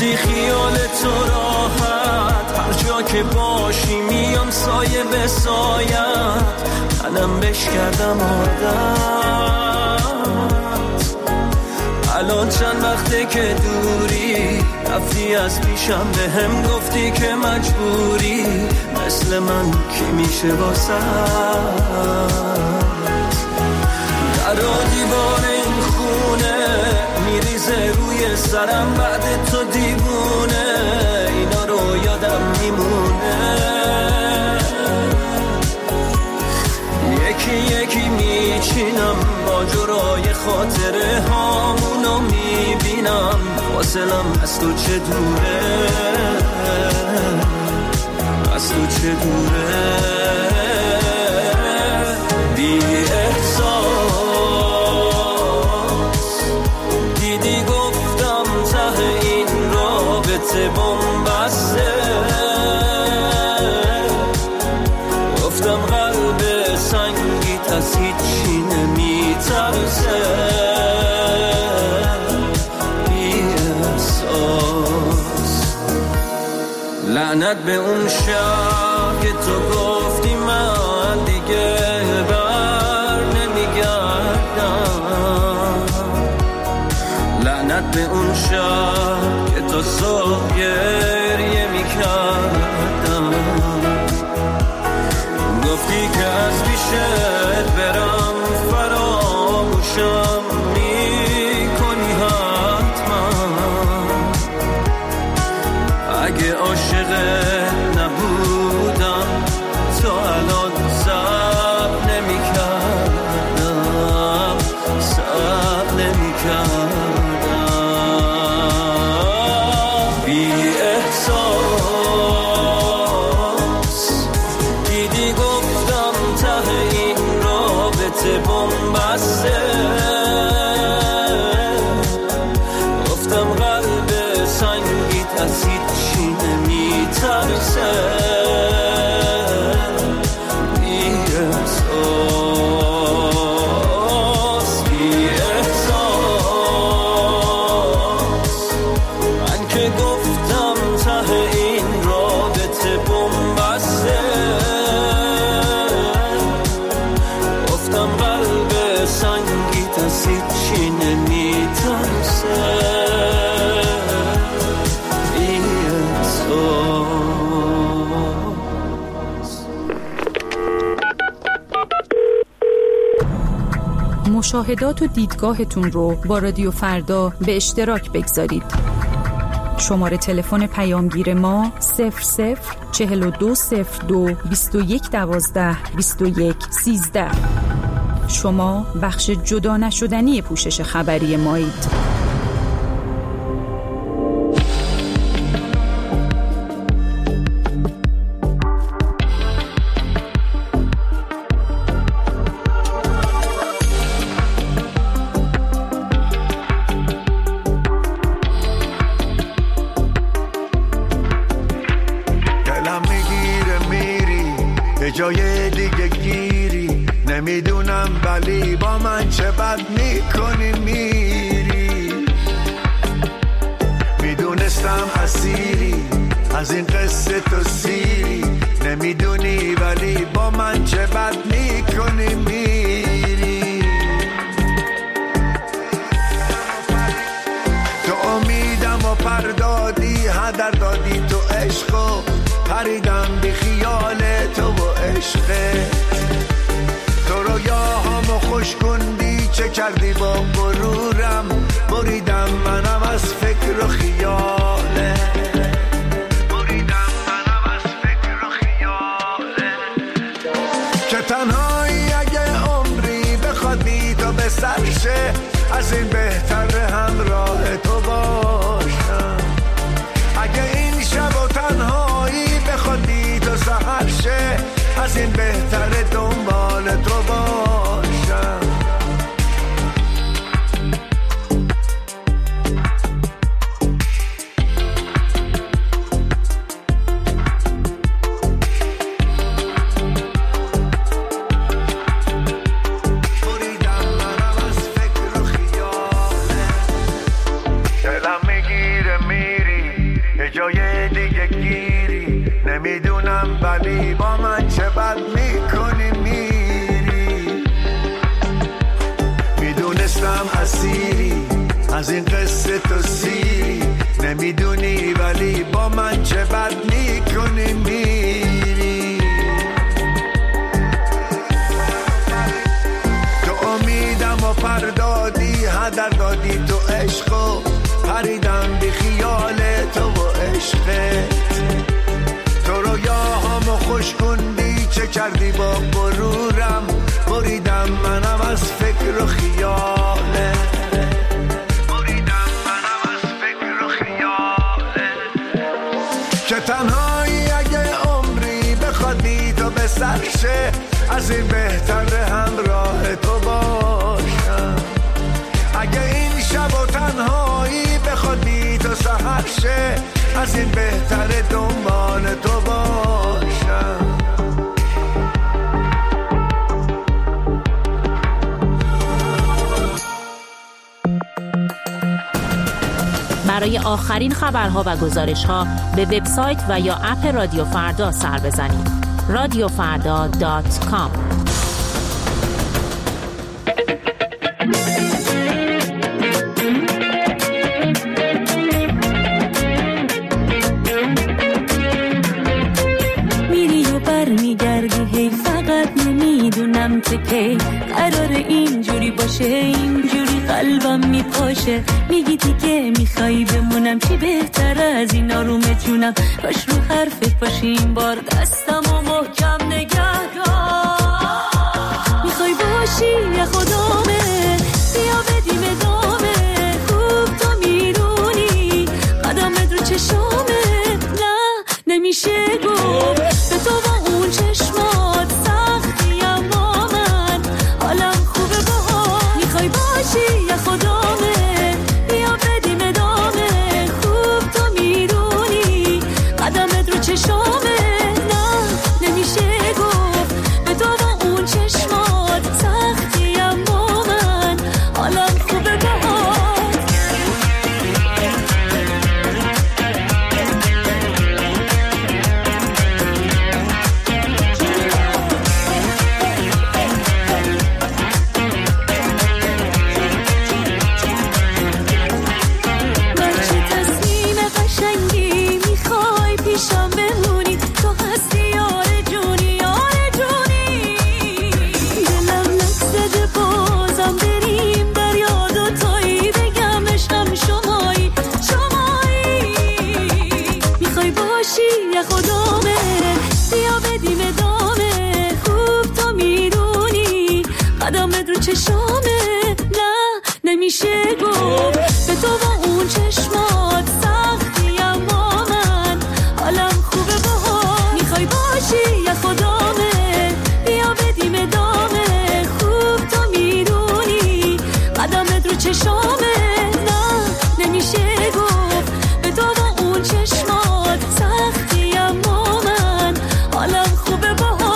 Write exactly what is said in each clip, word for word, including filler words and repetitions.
گفتی خیال تو راحت، هر جا که باشی میام سایه به سایت، منم بش کردم عادت. الان چند وقته که دوری، رفتی از پیشم به هم گفتی که مجبوری، مثل من کی میشه واسه در دیوار این خونه میریزه روی سرم بعد تو دیوونه، اینا رو یادم میمونه، یکی یکی میچینم با جرای خاطره هامونو میبینم، فاصلم از تو چه دوره، از تو چه دوره. بی احساس دیدی گفتم ته این رابطه بن‌بسته، گفتم قلب سنگیت از هیچی نمیترسه. بی احساس لعنت به اون شب که تو گفتی من دیگه بر نمیگردم، لعنت به اون شب که تو صبح گریه میکردم، گفتی که از پیشت برم فراموشم میکنی حتما، اگه عاشقت نبودم تو الان صبر نمیکردم، صبر نمیکردم. بی احساس دیدی گفتم ته این رابطه بن‌بسته، گفتم قلب سنگیت از هیچی نمیترسه. بی احساس بی احساس من که گفتم ته این رابطه بن‌بسته، گفتم قلب سنگیت از هیچی نمیترسه. مشاهدات و دیدگاهتون رو با رادیو فردا به اشتراک بگذارید. شماره تلفن پیامگیر ما صفر صفر چهل و دو صفر دو بیست و یک دوازده بیست و یک سیزده. شما بخش جدا نشدنی پوشش خبری مایید. جای دیگه گیری نمیدونم ولی با من چه بد میکنی میری، میدونستم اسیری از این قصه تو سیری، نمیدونی ولی با من چه بد میکنی میری. تو امیدم و پردادی هدر دادی تو عشقو، پریدم بی خیال تو و عشقت، تو رویاهامو خوش کندی چه کردی با غرورم، بریدم منم از فکر و خیاله، بریدم منم از فکر و خیاله، که تنهایی اگه عمری بخواد بی تو به سرشه، از این بهتر همراه تو باشم، اگه این شب و تنهایی بخواد بی تو سحر شه، از این بهتر دنبال تو باشم. بریدم منم از فکر و خیاله، دلم میگیره میری ولی با من چه بد میکنی میری. میدونستم اسیری از این قصه تو سیری، نمیدونی ولی با من چه بد میکنی میری. تو امیدم و پردادی هدر دادی تو عشقو، پریدم بی خیال تو و عشقت. تو رویاهامو خوش کندی چه کردی با غرورم، بریدم منم از فکر و خیاله، بریدم منم از فکر و خیاله. که تنهایی اگه عمری بخواد بی تو به سرشه، از این بهتر همراه تو باشم. اگه این شب و تنهایی بخواد بی تو سحر شه، از این بهتر دنبال تو باشم. برای آخرین خبرها و گزارش‌ها به وبسایت و یا اپ رادیو فردا سر بزنید. رادیو فردا دات کام. میری و بر میگردی هی، فقط نمیدونم که کی قرار اینجوری باشه، اینجوری قلبم میپاشه. میگی دیگه میخوای بمونم، چی بهتر از این آرومه جونم. کاش رو حرفت باشی این بار، دستم و محکم نگه دار. میخوای باشی یا خدامه، بیا بدیم ادامه. خوب تو میدونی قدمت رو چشامه، نه نمیشه گفت به تو با اون چشمات سختی، اما من حالم خوبه باها. میخوای باشی یا خدامه، بیا بدیم ادامه. خوب تو میدونی قدمت رو چشامه، نه نمیشه گفت به تو با اون چشمات سختی، اما من حالم خوبه باها. چشامه، نه نمیشه گفت به تو با اون چشمات سختی، اما من حالم خوبه باها. میخوای باشی یا خدامه، بیا بدیم ادامه. خوب تو میدونی قدمت رو چشامه، نه نمیشه گفت به تو با اون چشمات سختی، اما من حالم خوبه باها.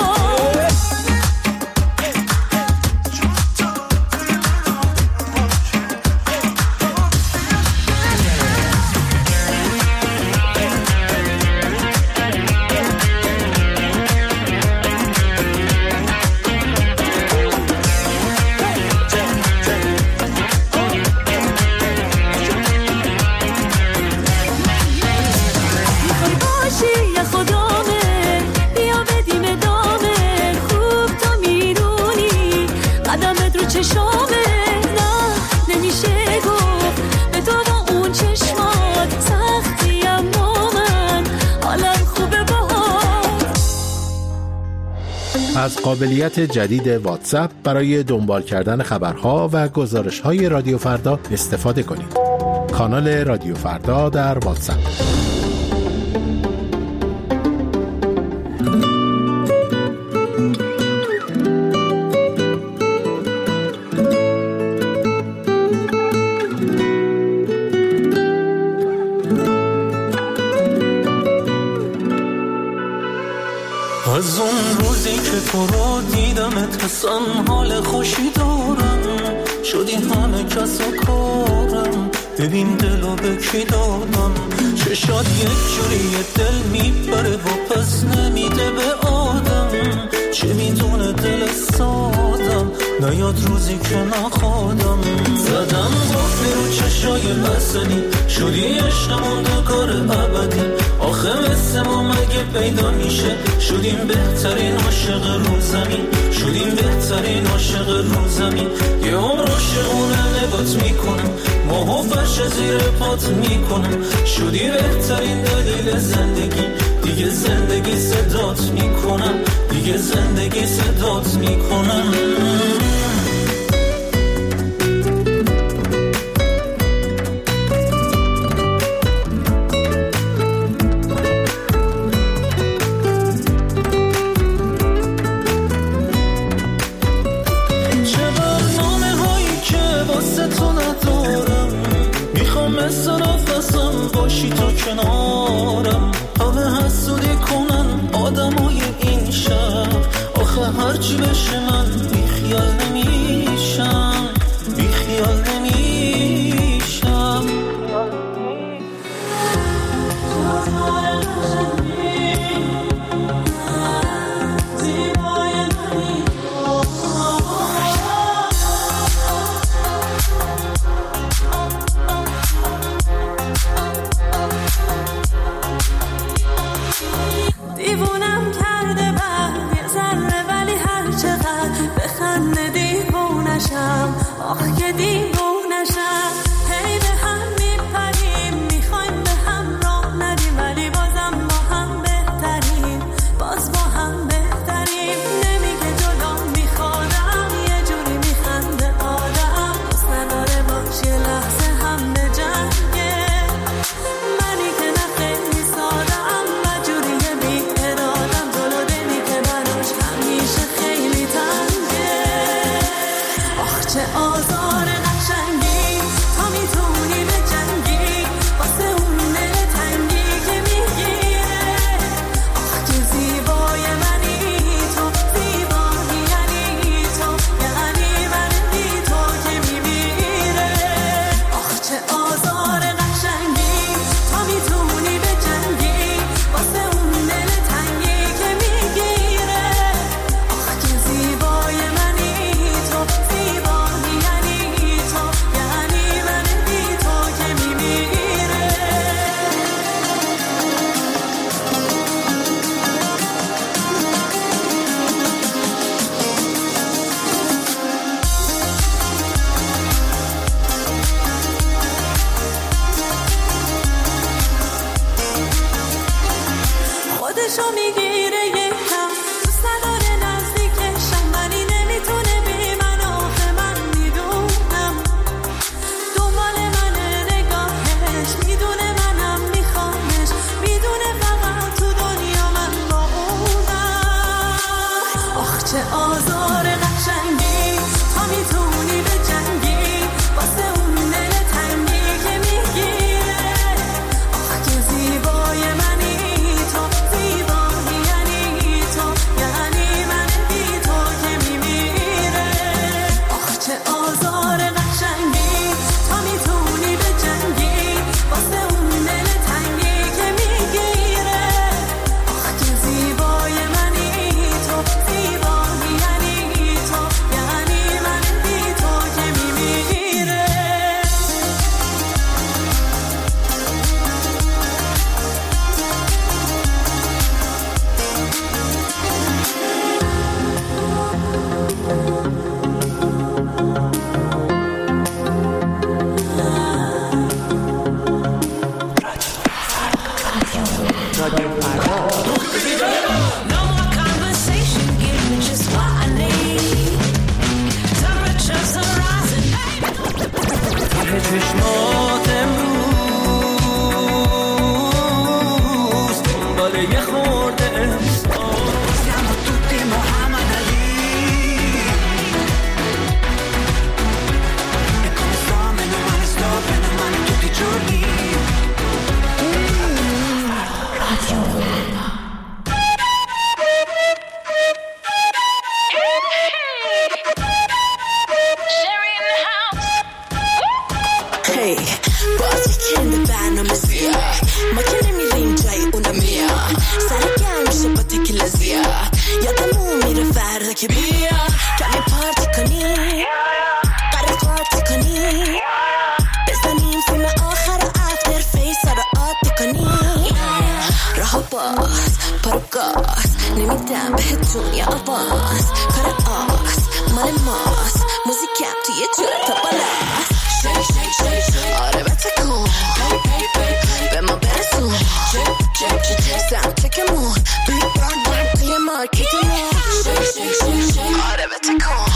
از قابلیت جدید واتساپ برای دنبال کردن خبرها و گزارش‌های رادیو فردا استفاده کنید. کانال رادیو فردا در واتساپ. از اون روزی که تو رو دیدمت حسن حال خوشی دارم، شدی همه کس و کارم. ببین دلو به کی دادم، چشات یک جوری دل میبره و پس نمیده به آدم. چه میدونه دل سادم، نیاد روزی که نخوادم. زدم قفلی رو چشای بسنی، شدی عشقمون دو کار ابدی. آخه مثل ما مگه پیدا میشه، شدیم بهترین عاشق رو زمین، شدیم بهترین عاشق رو زمین. یه عمر عاشقونه نگات میکنم، ماهو فرش زیر پات میکنم. شدی بهترین دلیل زندگی، دیگه زندگی صدات میکنم، دیگه زندگی صدات میکنم. چه برنامه هایی که واسه تو ندارم، میخوام مثل نفسم باشی تو کنارم. همه حسودی کنن آدمای این شهر، آخه هرچی بشه من بیخیال نمیشم، بیخیال نمیشم. دیوونم کرده بعد یه ذره، ولی هر چقدر بخنده دیوونشم. آخ که دیوونشم. هی به هم میپریم، میخوایم به هم راه ندیم، ولی بازم با هم بهتریم، باز با هم بهتریم. نمیگه جدا میخوادم، یه جوری میخنده آدم. دوست نداره باش یه لحظه هم به جنگه، منی که نه خیلی سادم و جوری بی ارادم. جلو دلی که براش همیشه خیلی تنگه. آخ چه آزار قشنگی، تا میتونی به جنگی واسه اون دل تنگی که میگیره. آخ که زیبای منی تو، زیبایی یعنی تو، یعنی من بی تو که میمیره. آخ چه آزار قشنگی، تا میتونی به جنگی واسه اون دل تنگی که میگیره. آخ که زیبای منی تو، زیبایی یعنی که بیا کمی پارتی کنی قرار پارتی کنی بزنیم فیلم آخر و افتر فیس رو عادی کنی راه باز پارو گاز نمیدم بهتون یا آواز کار آس مال ماست موزیکم توی جورت تا بالاست شیک شیک شیک شیک آره بتکن به ما برسون سم چکمون بیگ بران بران توی مارکتمون شیک شیک شیک شیک آره بتکن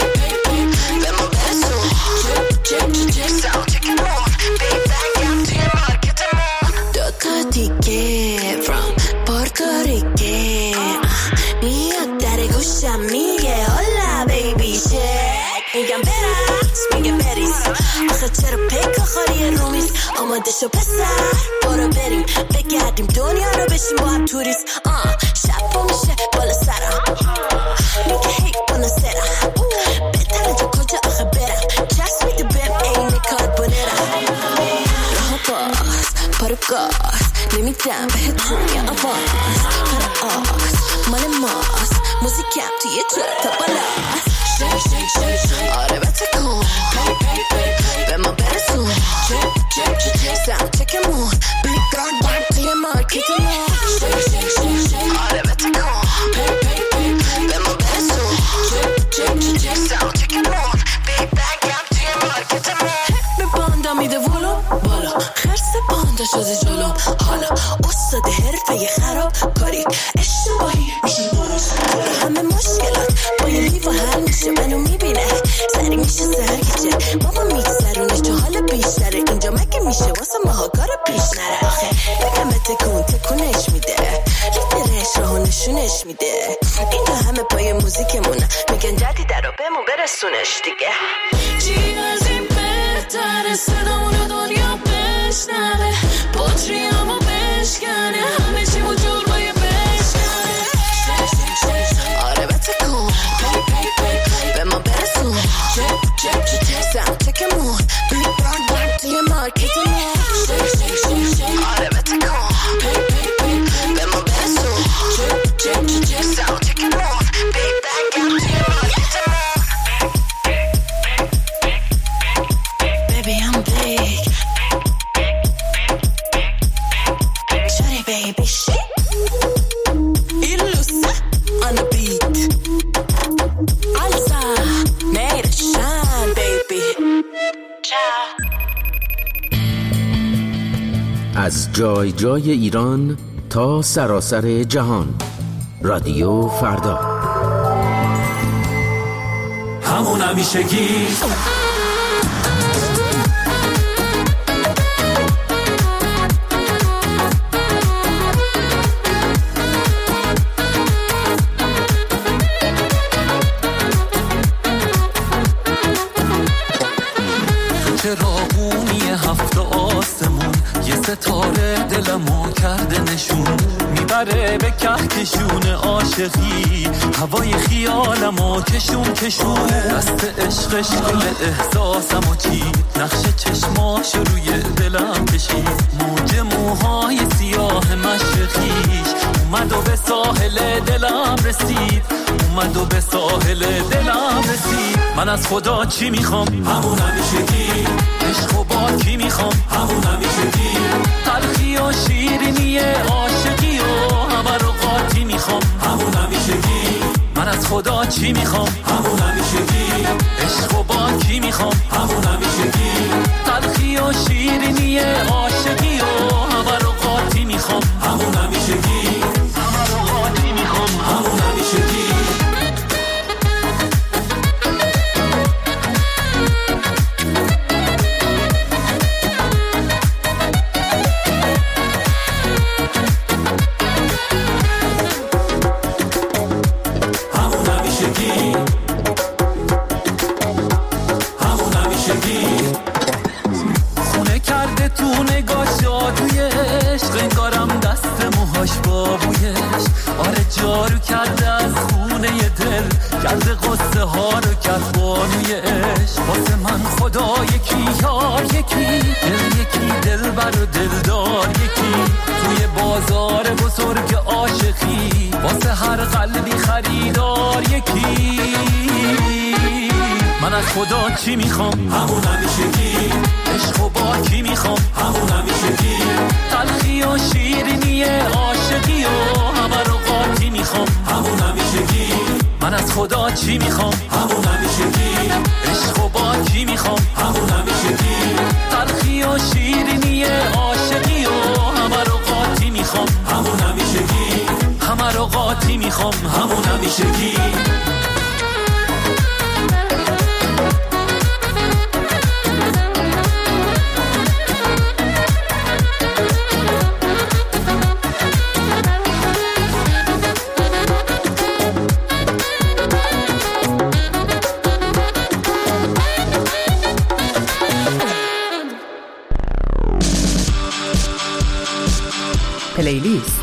به ما برسون سم چکمون بیگ بران توی مارکتمون دوتا دیگه from پورتوریکه میاد در گوشم میگه هولا بیبی شک میگم برقص میگه بریز آخه چرا پیک آخری رومیز آماده شو پسر برو بریم بگردیم دنیا رو بشیم با هم توریست آه شب با میشه بالا سرم میگه هی بالا سرم بهتره تو کجا آخه برم جست میده بهم این کاربونرم راه باز پارو گاز نمیدم بهتون یا آواز کار آس مال ماست موزیکم توی جورت تا بالاست شیک شیک شیک شیک آره بتکن به ما برسون سم چکمون بیگ بران بران توی مارکتمون شیک شیک شیک شیک آره بتکن به ما برسون سم چکمون بیگ بران توی مارکتمون به باندا میده ولو بالا خرس باندا شده جلو حالا استاد حرفه خراب کاری اشتباهی میشه درست همه مشکلات با یه لیوان حل میشه منو میبینه سری میشه سرگیجه بابا میگذرونه تو حالا بیشتره اینجا مگه میشه واسه ماها کارا پیش نره آخه بگم تکون تکونش میده لیدرش راهو نشونش میده اینا همه پای موزیکمونه میگن جدی درو بهمون برسونش دیگه چی از این بهتره صدامونو دنیا بشنوه بطریامو بشکنه همه چی وجود باید بشکنه آره بتکن به ما برسون سم چکمون بیگ بران بران توی مارکتمون آره بتکن به ما برسون سم چکمون بیگ بران بران توی مارکتمون Baby I'm big Shorty baby shit Illusa on the beat Alza made it shine baby Ciao از جای جای ایران تا سراسر جهان رادیو فردا همون همیشگی چراغونی هفت آسمون یه ستاره دلمو کرده نشون میبره به کهکشون عاشقی هوای خیالمو کشون کشون دست عشقش گل احساسمو چید نقش چشماش روی دلم کشید موج موهای سیاه مشرقیش اومد و به ساحل دلم رسید اومد و به ساحل دلم رسید من از خدا چی میخوام همون همیشگی عشق و با کی میخوام همون همیشگی تلخی و شیرینی عاشقی و همه رو قاطی میخوام همون همیشگی من از خدا چی میخوام همون همیشگی عشق و با کی میخوام همون همیشگی تلخی و شیرینی عاشقی و همه رو قاطی میخوام همون همیشگی همه رو قاطی میخوام همون همیشگی جارو کرده از خونه دل کرده قصه ها رو کرد بانوی عشق واسه من خدا یکی یار یکی دل یکی دل بر و دلدار یکی توی بازار بزرگ عاشقی واسه هر قلبی خریدار یکی. من از خدا چی میخوام؟ همون همیشگی. عشق و با کی میخوام؟ همون همیشگی. تلخی و شیرینی عاشقی و همه رو قاطی میخوام. همون همیشگی. من از خدا چی میخوام؟ همون همیشگی. عشق و با کی میخوام؟ همون همیشگی. تلخی و شیرینی عاشقی و همه رو قاطی میخوام. همون همیشگی. همه رو قاطی میخوام. همون همیشگی. پلیلیست.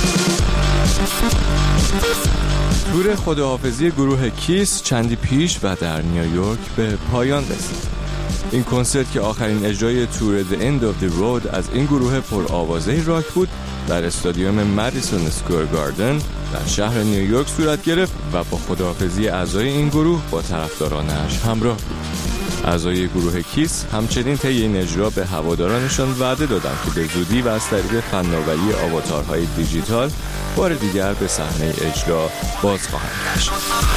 تور خداحافظی گروه کیس چندی پیش و در نیویورک به پایان رسید. این کنسرت که آخرین اجرای تور The End of the Road از این گروه پر آوازه راک بود در استادیوم مادیسون اسکوئر گاردن در شهر نیویورک صورت گرفت و با خداحافظی اعضای این گروه با طرفدارانش همراه بود. اعضای گروه کیس همچنین طی این اجرا به هوادارانشان وعده دادند که به زودی و از طریق فناوری آواتارهای دیجیتال بار دیگر به صحنه اجرا باز خواهند گشت.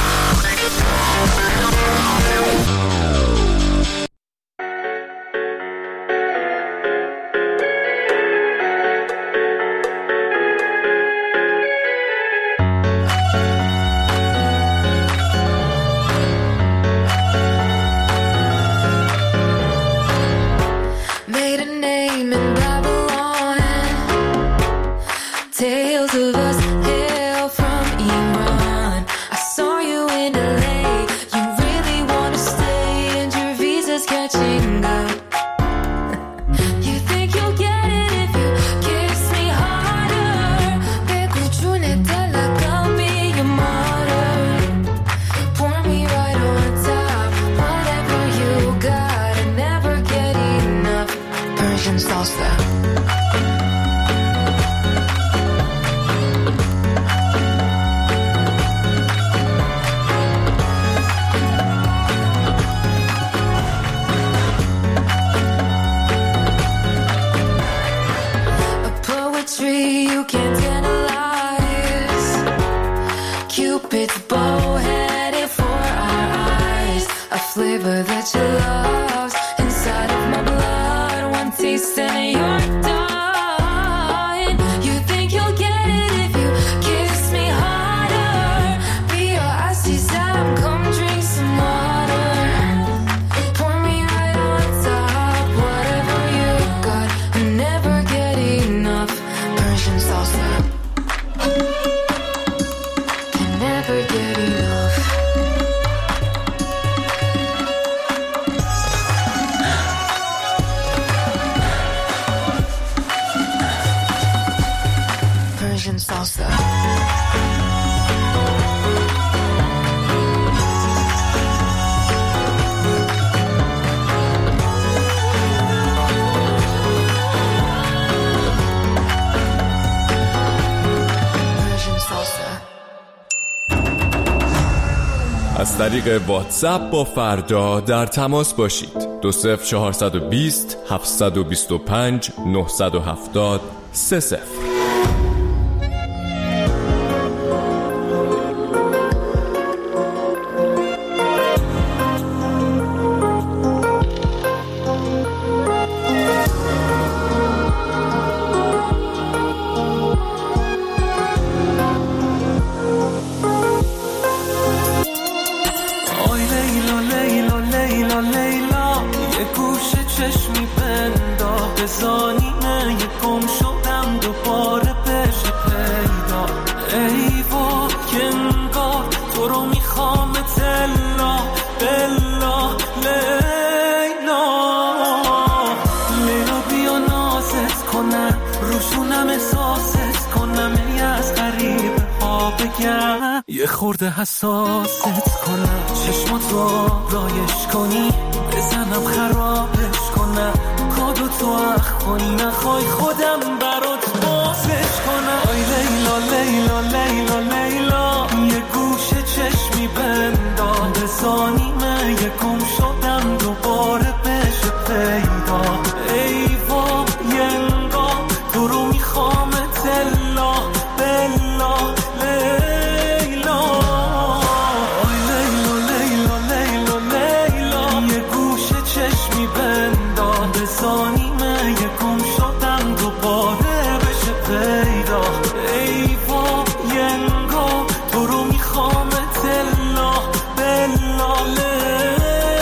از طریق واتساپ با فردا در تماس باشید. دو صفر چهارصد و بیست هفتصد و بیست و پنج نهصد و هفتاد سه صفر. یه خورده حساست کنم، چشمات رو رایش کنی، بزنم خرابش کنم، کادو تو اخ کنی، نخوای خودم برات بازش کنم. آی لیلا لیلا لیلا لیلا، یه گوشه چشمی گم شدم دوباره بشه پیدا. ای وای انگار تو رو میخوام تلا بلا لیلا. آی لیلا لیلا لیلا لیلا، یه گوشه چشمی بنداز بزانیمه، یه گم شدم دوباره بشه پیدا. ای وای انگار تو رو میخوام تلا بلا لیلا.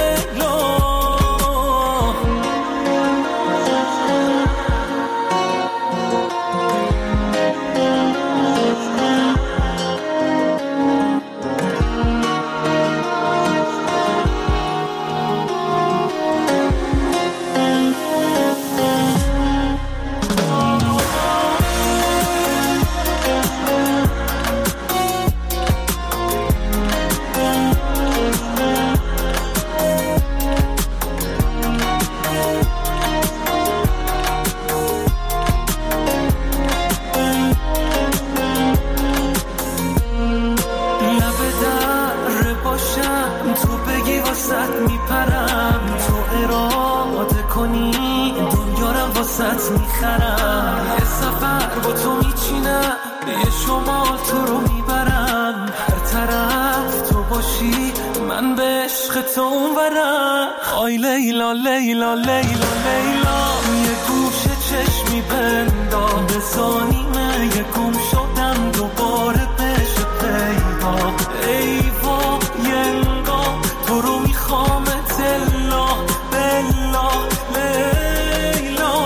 واسط میخرم، یه سفر با تو میچینم، یه شمال تو رو میبرم، هر طرف تو باشی من به عشق تو اونورم. آی لیلا لیلا لیلا لیلا، یه گوشه چشمی بنداز بزانیمه، یه گم شدم دوباره بشه پیدا. ای وای انگار تو رو میخوام تلا بلا لیلا.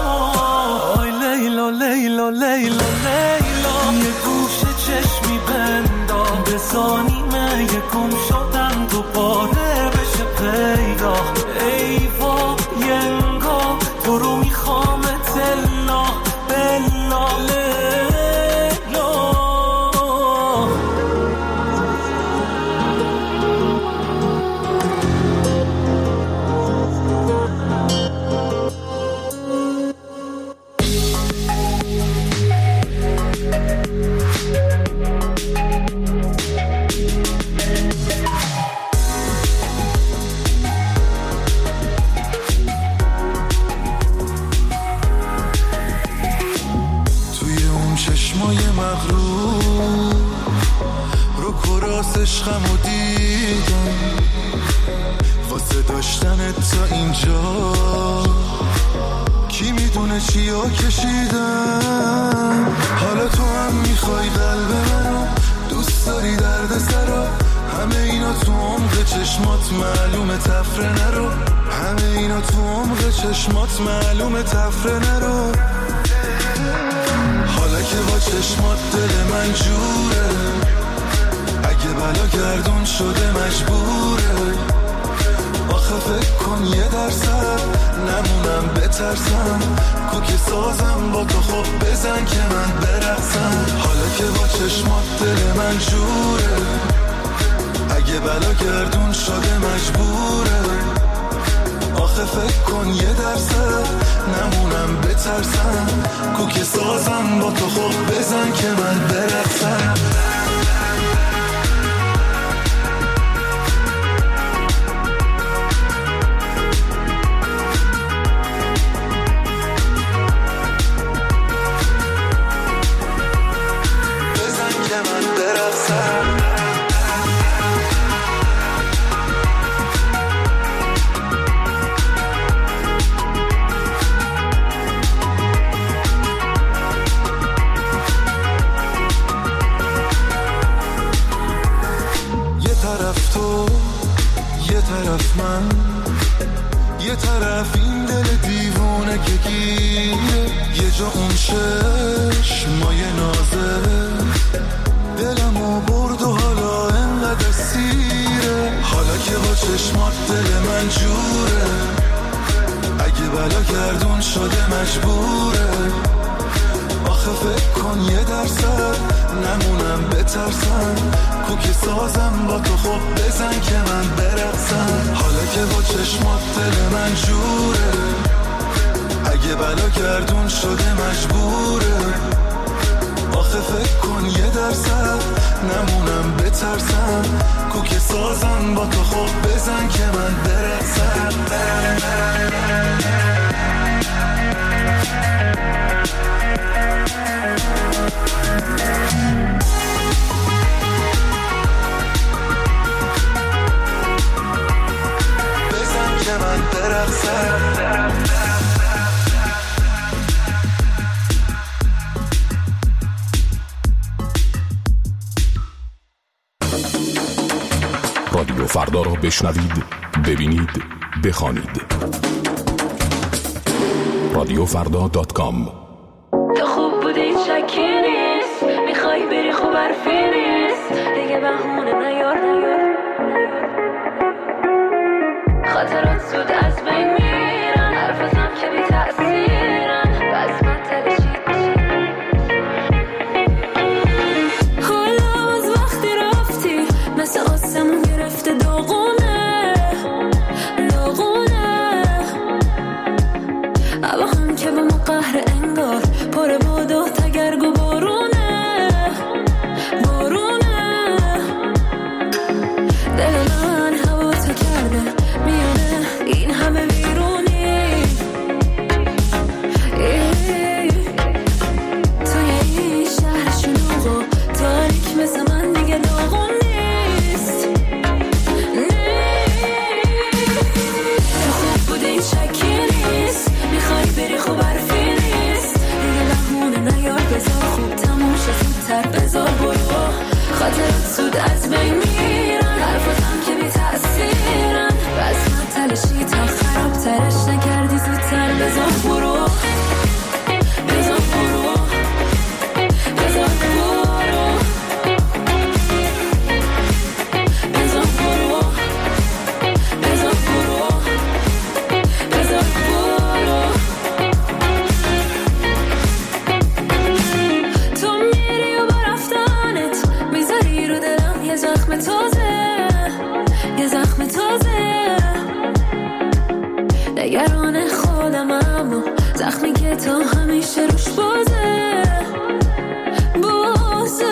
لیلا لیلا لیلا، یه گوشه چشمی بنداز بزانیمه، یه گم شدم دوباره بشه پیدا. ای وای انگار تو رو میخوام تلا بلا لیلا. عشقمو دیدم واسه داشتنت تا اینجا، کی میدونه چیا کشیدم. حالا تو هم میخوای قلب منو، دوست داری درد سرا، همه اینا تو عمق چشمات معلومه تفره نرو، همه اینا تو عمق چشمات معلومه تفره نرو. حالا که با چشمات دل من جوره، اگه بلا گردون شده مجبوره. آخه فکر کن یه درصد نمونم بترسم، کوکی سازم با تو خب بزن که من برقصم. حالا که با چشمات دل من جوره، اگه بلا گردون شده مجبوره. آخه فکر کن یه درصد نمونم بترسم، کوکی سازم با تو خب بزن که من برقصم. من یه طرف این دل دیوونه که گیره، یه جا اون چشمای نازه دلمو برد و حالا انقدر سیره. حالا که با چشمات دل من جوره، اگه بلا گردون شده مجبوره. آخه فکر کن یه درصد نمونم بترسم، کوکی سازم با تو خب بزن که من برقصم. حالا که با چشمات دل من جوره، اگه بلا گردون شده مجبوره. آخه آخه فکر کن یه درصد نمونم بترسم، کوکه سازن با تو خوب بزن که من برسم. بزن که من برسم. رادیو فردا را بشنوید، ببینید، بخوانید. رادیو فردا دات کام. تو خوب بودی شکی نیست، میخوای بری خوب حرفی نیست، دیگه بهونه نیار نیار. خاطرات زود از بین میرن، حرفتم که بی تأثیرن، بس من تلشید حالا از وقتی رفتی مثل آسمون گرفته داغونه داغونه، اما هم که به ما قهر انگار پر باد و تگرگ و بارونه بارونه. دل من هوا تو کرده میونه این همه ویرونی، توی این شهر شلوغ و تاریک مثل من دیگه داغون نیست. تو خوب بودی شکی نیست، میخوای بری خوب حرفی نیست، دیگه بهونه نیار، بذار خوب تموم شه زودتر، بذار برو. خاطرات زود از بین میرن، حرفاتم که بی تأثیرن، بس من تلشی تا خراب ترش نکردی زودتر، بذار برو بذار برو بذار برو بذار برو بذار برو بذار برو. تو میری و با رفتنت میذاری رو دلم یه زخم تازه یه زخم تازه. نگران خودم اما زخمی که تا همیشه روش بازه بازه.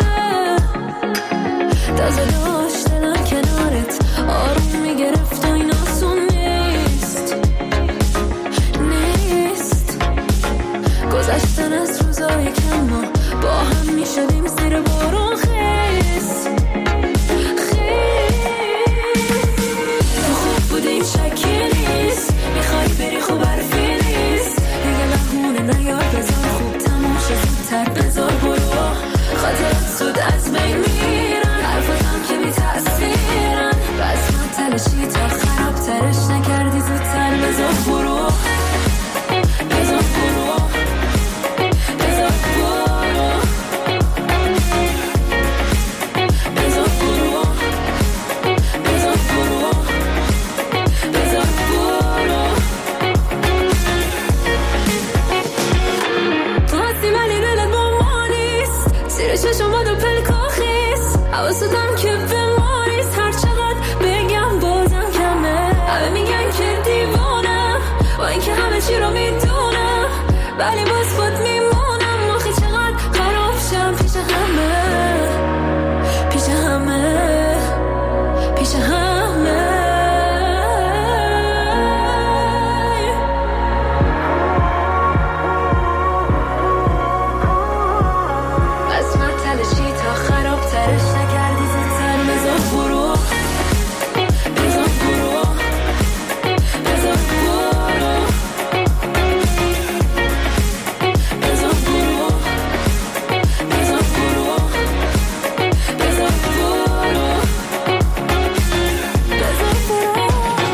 تازه داشت دلم کنارت آروم میگرفت و این آسون نیست نیست. گذشتن از روزای که ما با هم میشدیم زیر بارون خیس تو خوب بودی شکی نیست، میخوای بری خوب حرفی نیست، دیگه بهونه نیار، بذار خوب تموم شه زودتر، بذار برو. خاطرات زود از بین میرن، حرفاتم که بی تأثیرن، بس من تلشی تا خراب ترش نکردی زودتر، بذار برو بذار برو بذار برو بذار برو بذار برو بذار برو. خواستی ولی دلت با ما نیست، زیر چشم باد و پلکا خیست، حواستم که به ما نیست، هر چقدر بگم بازم کمه. همه میگن که دیوانم با اینکه همه چی رو میدونم، ولی باز خود میمونم. آخه چقدر خراب شم پیش همه پیش همه پیش همه. بس من تلشی تا خراب ترش نکردی زودتر، بذار برو بذار برو بذار برو بذار برو بذار برو بذار برو بذار برو.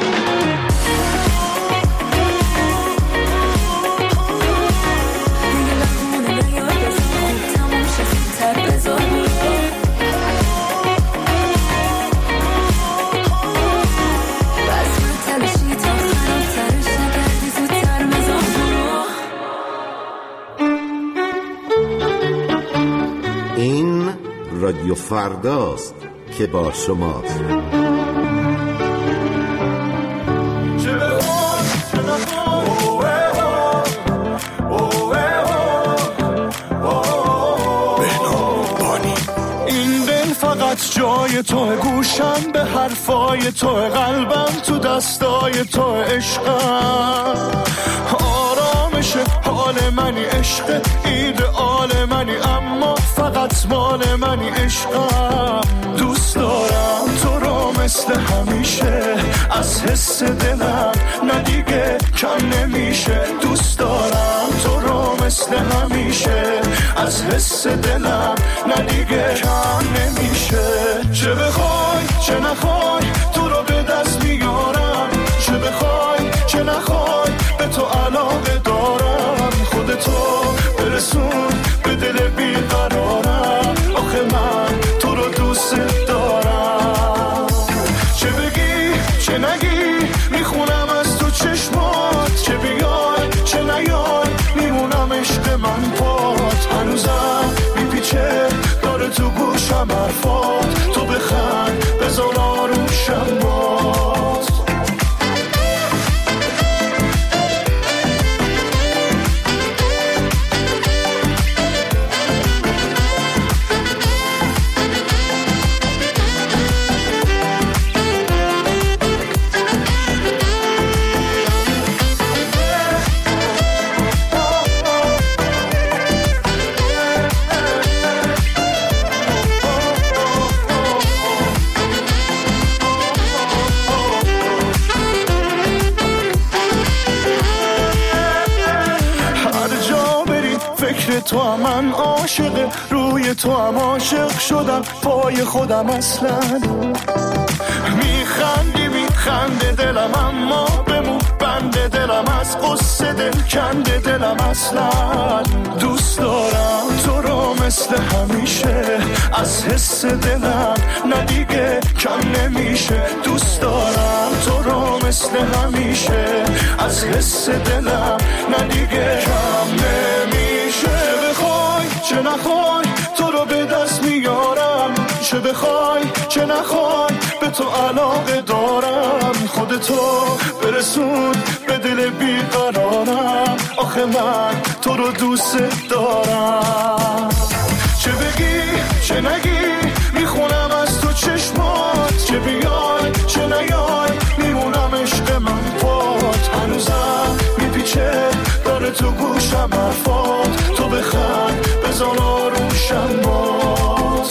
دیگه بهونه نیار، بذار خوب تموم شه زودتر، بذار برو. بس من تلشی تا خراب ترش نکردی زودتر، بذار برو. این رادیو فرداست که با شماست. بهنام جای تو گوشم به حرفای تو قلبم تو دستای تو عشقم آرامش حال منی عشق ایدئال منی اما فقط مال منی عشقم دوست دارم تو رو مثل همیشه از حس دلم نه دیگه کم نمیشه دوست دارم تو رو مثل همیشه از حس دلم نه دیگه کم نمیشه چه بخوای چه نخوای تو رو به دست میارم چه بخوای چه نخوای به تو علاقه دارم خودتو برسون به دل بیقرارم آخه من تو رو دوست دارم چه بگی چه نگی میخونم از تو چشمات چه بیای چه نیای میمونم عشق من پات هنوزم میپیچه داره تو گوشم حرفات تو بخند بذار آروشم باز تو هم من عاشق روی تو هم عاشق شدم پای خودم اصلا میخندی میخنده دلم اما بمون بنده دلم از قصه دل کنده دلم اصلا دوست دارم تو رو مثل همیشه از حس دلم نه دیگه کم نمیشه دوست دارم تو رو مثل همیشه از حس دلم نه دیگه کم نمیشه چه بخوای چه نخوای تو رو به دست میارم چه بخوای چه نخوای به تو علاقه دارم خودتو برسون به دل بیقرارم آخه من تو رو دوست دارم چه بگی چه نگی میخونم از تو چشمات چه بیای چه نیای میمونم عشق من پات هنوزم میپیچه داره تو گوشم حرفات تو بخند بذار آروشم باز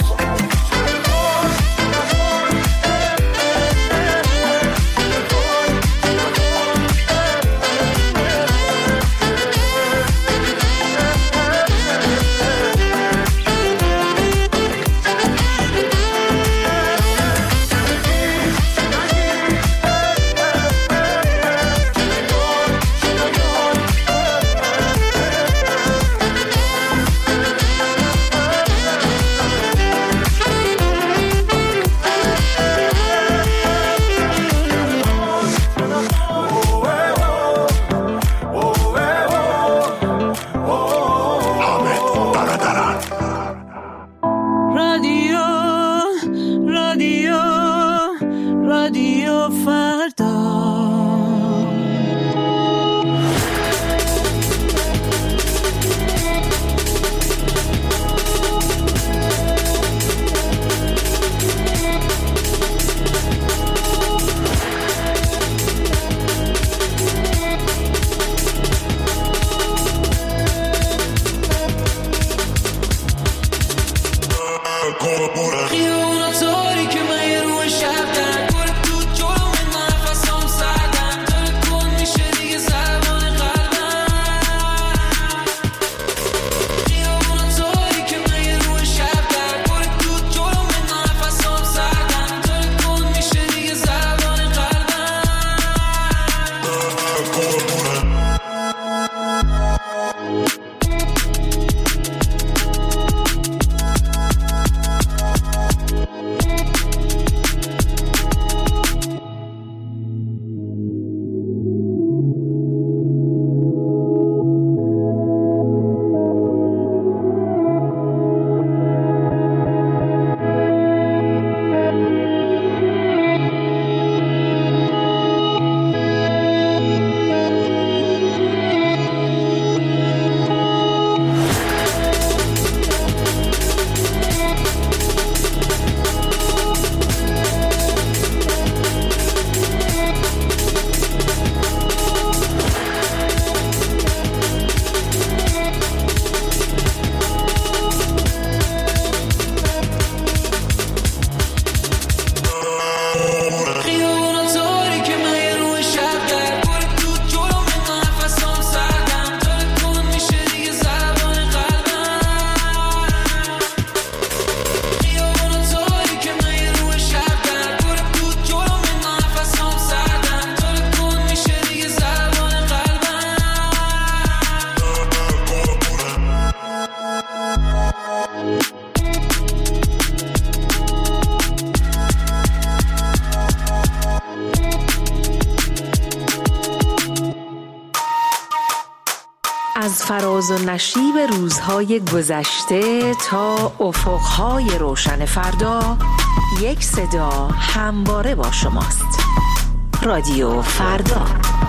از فراز و نشیب روزهای گذشته تا افقهای روشن فردا، یک صدا همواره با شماست. رادیو فردا.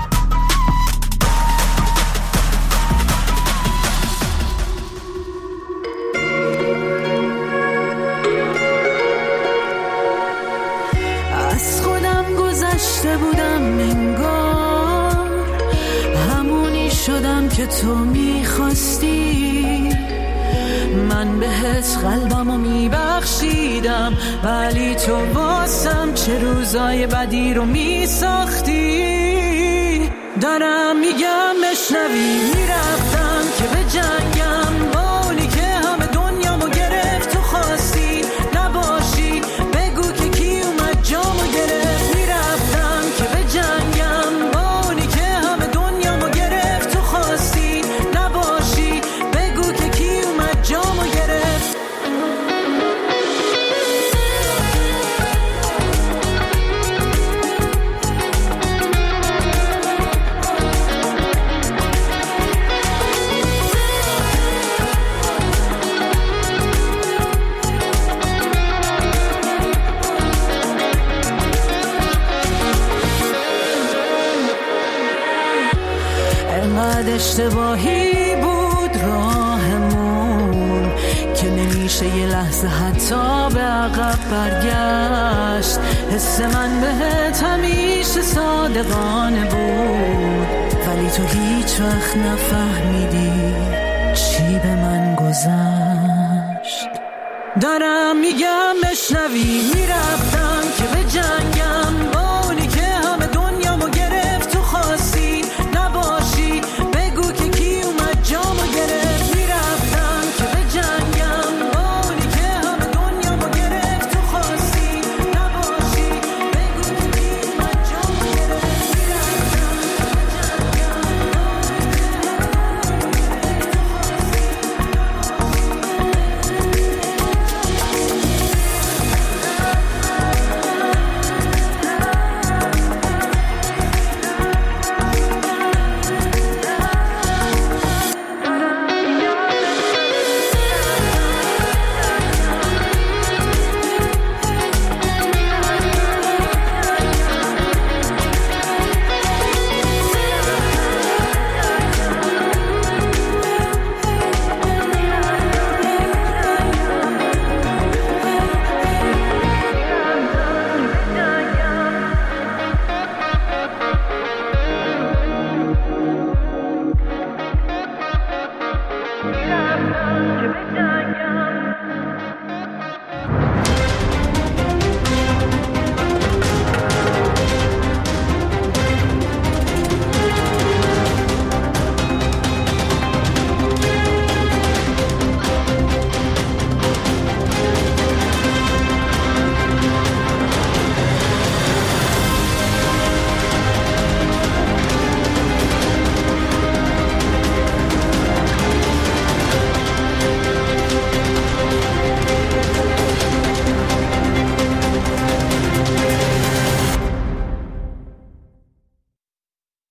از خودم گذشته بودم انگار، همونی شدم که تو میخواستی. من بهت قلبمو میبخشیدم، ولی تو واسم چه روزای بدی رو میساختی. دارم میگم بشنوی، میرفتم که به جنگم با اونی که همه دنیامو گرفت. تو خواستی نباشی، بگو که کی اومد جامو گرفت. میرفتم که به جنگم با اونی که همه دنیامو گرفت. تو خواستی نباشی، بگو که کی اومد جامو گرفت. انقدر اشتباهی بود راهمون که نمیشه یه لحظه حتی به عقب برگشت. حس من بهت همیشه صادقانه بود، ولی تو هیچ وقت نفهمیدی چی به من گذشت. دارم میگم بشنوی، میرفتم که به جنگ